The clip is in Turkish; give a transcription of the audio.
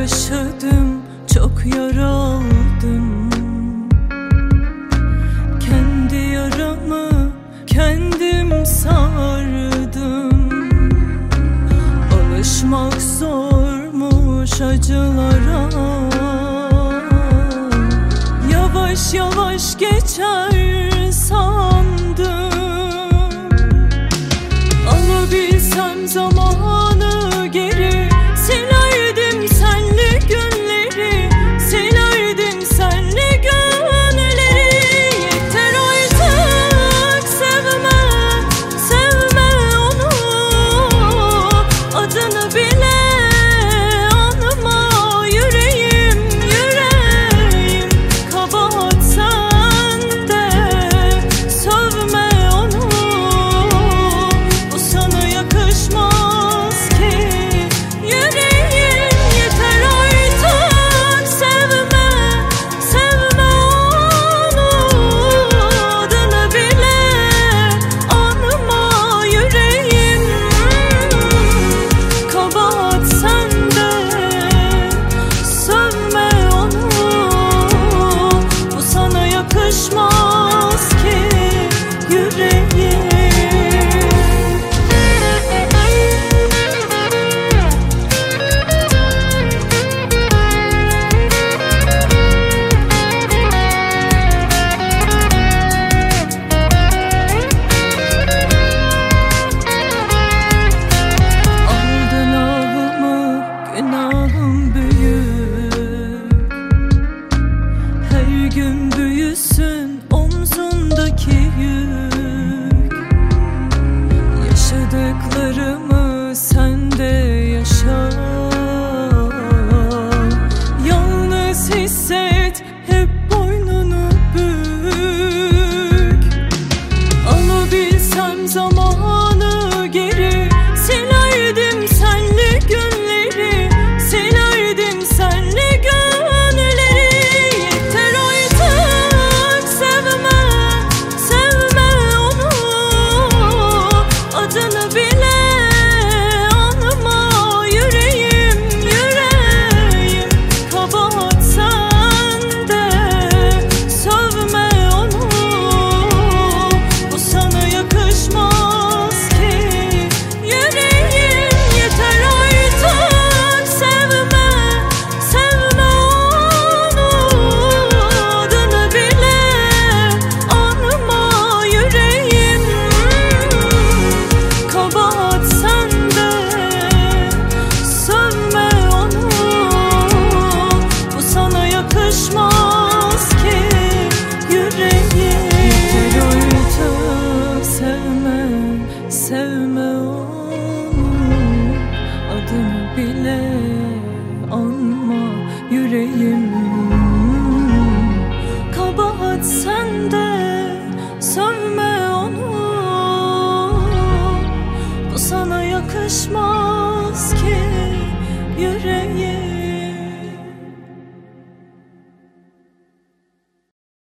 yaşadım, çok yaraldım. Kendi yaramı kendim sardım. Alışmak zormuş acılara. Yavaş yavaş geçer sandım. Alabilsem zamanı geri, silerdim senle günleri, silerdim senle gönülleri. Yeter artık sevme, sevme onu, adını bile anma. Yüreğim, yüreğim, kabahat sende. Sövme onu, bu sana yakışmaz ki. Yüreğim, yeter artık sevme, sevme onu, adını bile anma. Yüreğim, kabahat sende. Sövme onu, bu sana yakışmaz ki. Yüreğim. Aldın ahımı, günahım büyük. Her gün büyüsün omzundaki yük. Yaşadıklarımı sen de yaşa. Yalnız hisset, hep boynunu bük. Alabilsem zamanı geri, silerdim senle günleri, silerdim senle gönülleri. Yeter artık sevme, sevme onu, adını bile anma. Yüreğim, yüreğim, kabahat sende. Sövme onu, bu sana yakışmaz ki. Yüreğim, yeter artık sevme, sevme onu, adını bile anma. Yüreğim, kabahat sende. Sövme onu, bu sana yakışmaz ki. Yüreğim, yeter artık sevme, sevme onu, adını bile anma. Yüreğim, kabahat sende. Sövme onu, bu sana yakışmaz ki. Yüreğim.